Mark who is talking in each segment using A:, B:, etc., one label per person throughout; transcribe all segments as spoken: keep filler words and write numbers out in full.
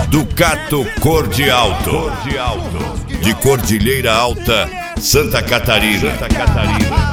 A: Ducato Cor de Alto, de Cordilheira Alta, Santa Catarina. Santa Catarina.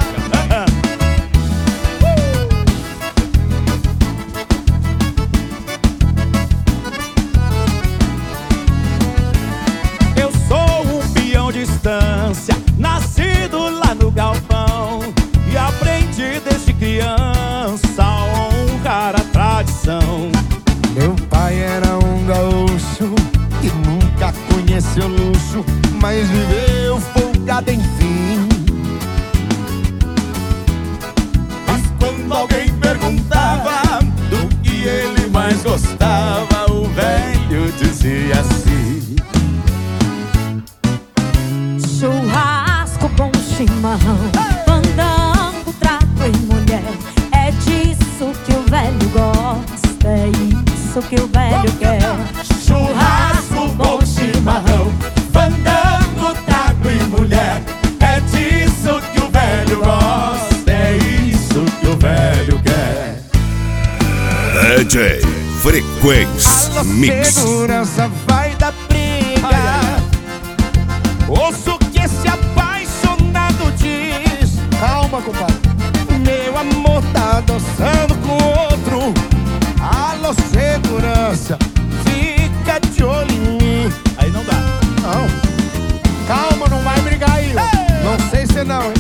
B: Eu sou um peão de estância, nascido lá no galpão, e aprendi desde criança a honrar a tradição.
C: Meu pai era um gaúcho que nunca conheceu luxo, mas viveu folgado enfim.
B: Mas quando alguém perguntava do que ele mais gostava, o velho dizia assim:
D: churrasco, bom chimarrão, fandango, trato e mulher. É disso que o velho gosta, é isso que o velho quer.
B: Churrasco, bom chimarrão, fandango, trago e mulher. É disso que o velho gosta, é isso que o velho quer.
A: D J Frequência Mix.
C: Segurança vai dar briga.
B: Ouço o que esse apaixonado diz.
C: Calma, compadre.
B: Meu amor tá dançando com outro.
C: Alô, segurança,
B: Fica de olho em mim. Aí não dá.
C: não. Calma, não vai brigar aí. Ei! Não sei se não, hein?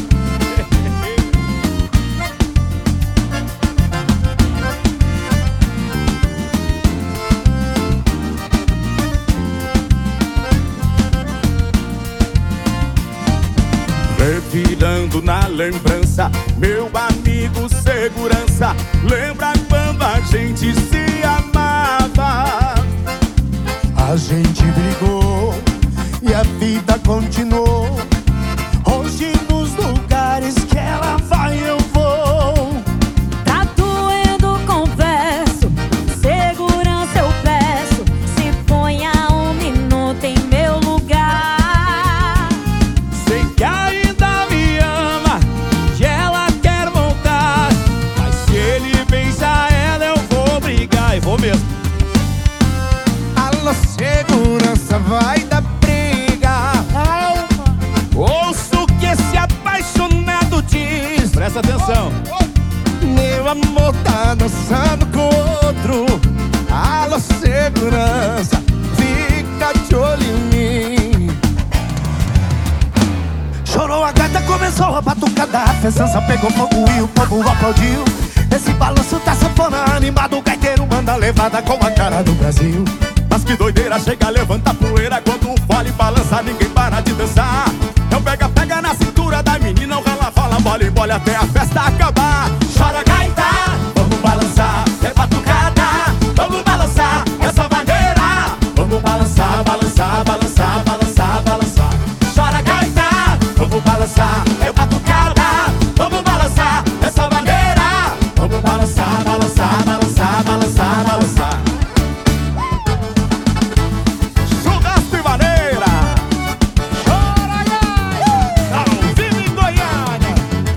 B: Revirando na lembrança, meu amigo segurança, lembra quando a gente se amava?
C: A gente brigou e a vida continuou. Hoje nos lugares que ela vai eu vou.
D: Tá doendo, confesso, segurança eu peço, se ponha um minuto em meu lugar.
B: Sei que ainda me ama, que ela quer voltar, mas se ele beijar ela eu vou brigar, e vou mesmo.
C: Alô, segurança vai dar briga.
B: Ouço o que esse apaixonado diz. Presta atenção.
C: Meu amor tá dançando com outro. Alô, segurança, fica de olho em mim. Chorou a gata, começou a batucada, a festança pegou fogo e o povo aplaudiu. Esse balanço tá sanfona animado, o gaiteiro manda levada com a cara do Brasil.
B: Mas que doideira, chega, levanta a poeira, quando o fole balança, ninguém para de dançar. Então pega, pega na cintura da menina, o rala, fala, bola e bola até a festa acabar. Chora gaita, vamos balançar, é batucada, vamos balançar, essa maneira. Vamos balançar, balançar, balançar.